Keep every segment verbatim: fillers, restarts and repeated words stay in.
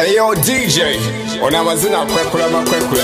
Hey yo, D J, on Amazon, kwekule ma kwekule.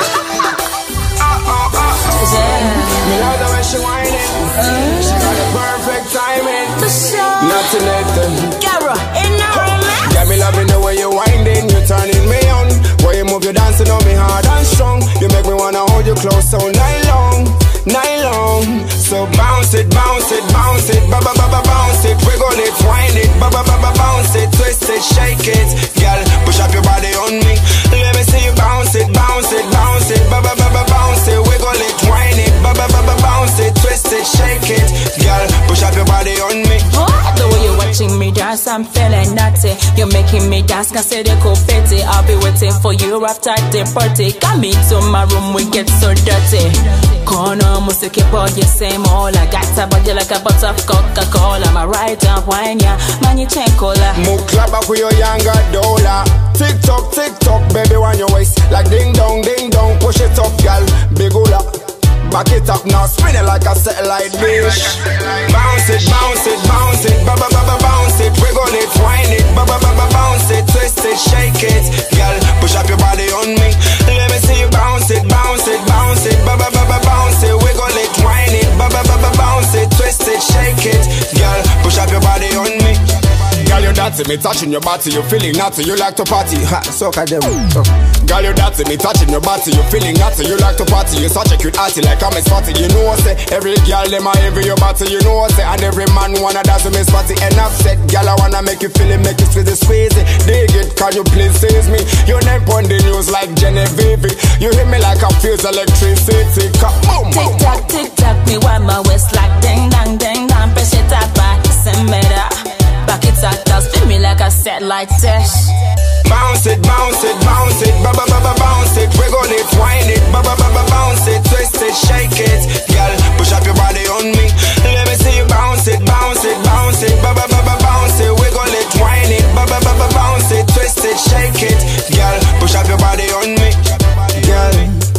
Me love the way she whining. She got the perfect timing. Nothing nothing. Gara, in the room. Yeah, me loving the way you winding, you turning me on. Way you move, you dancing on me hard and strong. You make me wanna hold you close all night long, night long. So bounce it, bounce it, bounce it, ba ba ba ba bounce it, wiggle it, wind it, ba ba ba ba bounce it, twist it, shake it, girl, push up your body on me. Let me see you bounce it, bounce it, bounce it, ba ba ba ba bounce it, wiggle it, wind it, ba ba ba ba bounce it, twist it, shake it, girl, push up your body on me. The way you're watching me dance, I'm feeling naughty. You're making me dance, can say they could pity. I'll be waiting for you after the party. Come into my room, we get so dirty. Corner, music, keep you same all. I got a body like a bottle of Coca-Cola. My right and wine, yeah, man, you change color. Move clap back with your younger dollar. Tick tock, tick tock, baby, on your waist. Like ding dong, ding dong, push it up, gal, big ola. Back it up now, spin it like a satellite dish. Bounce it, bounce it, bounce it, ba ba ba ba bounce it, wiggle it, wind it, ba ba ba ba bounce it, twist it, shake it, girl, push up your body on me. Let me see you bounce it, bounce it, bounce it, ba ba ba ba bounce it, wiggle it, wind it, ba ba ba ba bounce it, twist it, shake it, girl, push up your body on me. Girl, you dancing, me touching your body, you feeling naughty, you like to party. Ha, so can them. Girl, you dancing, me touching your body, you feeling naughty, you like to party. You such a cute arty, like I'm a spotty. You know what say? Every girl them a every your body, you know what say? And every man wanna dance with me spotty. Enough said, girl, I wanna make you feel it, make you squeeze it, squeeze it. Dig it, can you please seize me? Your name on the news like Genevieve. You hit me like I feel electricity. Come boom, tick tock, tick tock, me wind my waist like ding dong, ding dong. Press it up, back, send me that. Back it up, down, spin me like a satellite dish. Bounce it, bounce it, bounce it, ba ba ba ba bounce it, wiggle it, wind it, ba ba ba ba bounce it, twist it, shake it, girl, push up your body on me. Let me see you bounce it, bounce it, bounce it, ba ba ba ba bounce it, wiggle it, wind it, ba ba ba ba bounce it, twist it, shake it, girl, push up your body on me. Girl,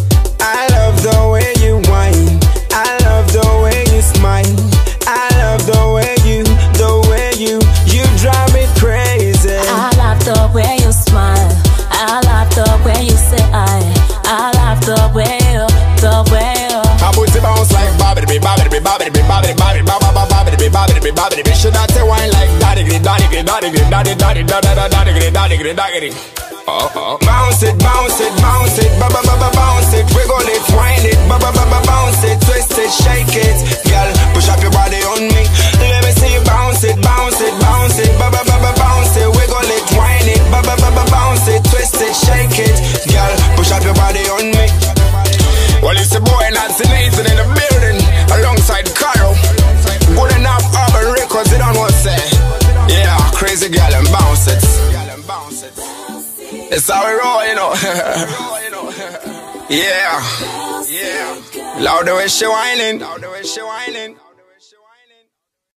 I love the way you whine, I love the way you smile, I love the way you, the way you, you drive me crazy. I love the way you smile, I love the way you say I, I love the way you, the way you. I put it bounce like bobbity, bobbity, bobbity, bobbity, bobbity, bobbity, bobbity, bobbity, bobbity. Should I say wine like daddy, daddy, daddy, daddy, daddy, daddy, daddy, daddy, daddy, daddy. Oh, oh. Bounce it, bounce it, bounce it, ba ba ba ba bounce it, wiggle it, wind it, ba ba ba ba bounce it, twist it, shake it, girl, push up your body on me. Let me see you bounce it, bounce it, bounce it, ba ba ba ba bounce it, wiggle it, wind it, ba ba ba ba bounce it, twist it, shake it, girl, push up your body on me. Well, it's the boy Nancy Nathan in the building, alongside Carol. Good enough urban records, you don't want to say. Yeah, crazy girl and bounce it. It's how we roll, you know. Yeah, yeah. Loud the way she whining, loud the way she whining.